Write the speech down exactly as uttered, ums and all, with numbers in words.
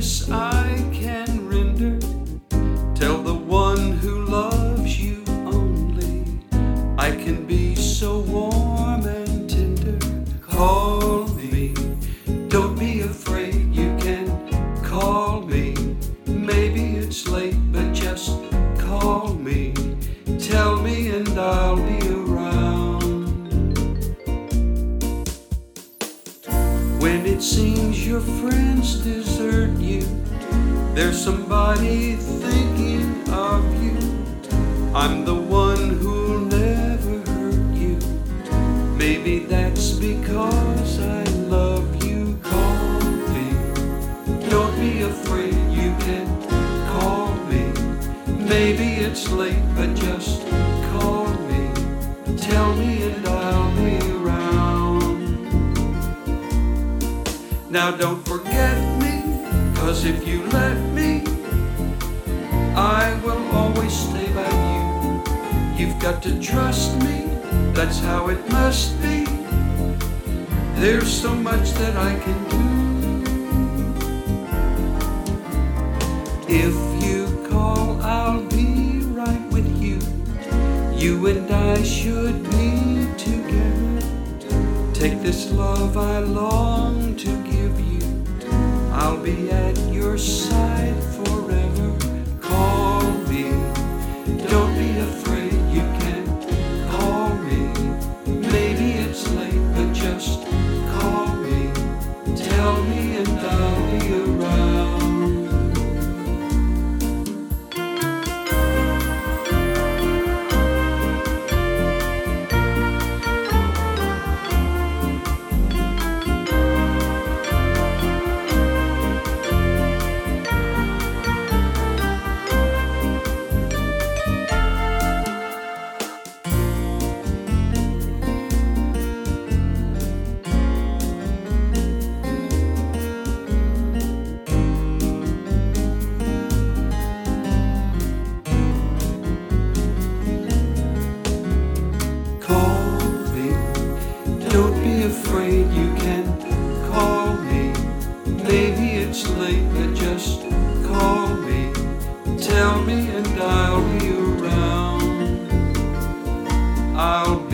kindness I can render. Tell the one who loves you only I can be so warm and tender. Call me, don't be afraid, you can call me. Maybe it's late, but just call me. Tell me and I'll be around. When it seems your friends desert you, there's somebody thinking of you. I'm the one who'll never hurt you. Maybe that's because I love you. Call me, don't be afraid, you can call me. Maybe it's late, but just call me. Tell me and I'll be around. Now don't forget me, 'cause if you let me, I will always stay by you. You've got to trust me, that's how it must be. There's so much that I can do. If you call, I'll be right with you. You and I should be together. Take this love I long to give you. I'll be at your side forever. Call me, don't be afraid, you can call me. Maybe it's late, but just call me. Tell me and I'll be around. Don't be afraid, you can call me. Maybe it's late, but just call me. Tell me and I'll be around. I'll be